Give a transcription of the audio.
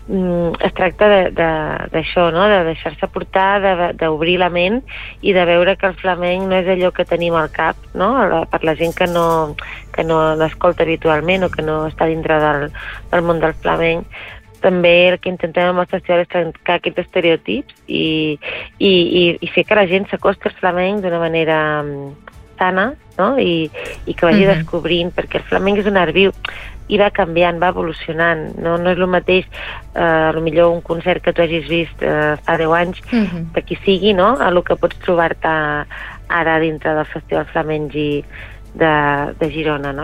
es tracta d'això, no? De deixar-se portar, d'obrir la ment i de veure que el flamenc no és allò que tenim al cap, no? Per la gent que no l'escolta habitualment o que no està dintre del món del flamenc. També el que intentem amb el festival és trencar aquests estereotips i fer que la gent s'acosti al flamenc d'una manera sana, no? I que vagi descobrint, perquè el flamenc és un art viu i va canviant, va evolucionant. No és el mateix, potser un concert que tu hagis vist fa 10 anys, de qui sigui, no? El que pots trobar-te ara dintre del Festival Flamenc de Girona, no?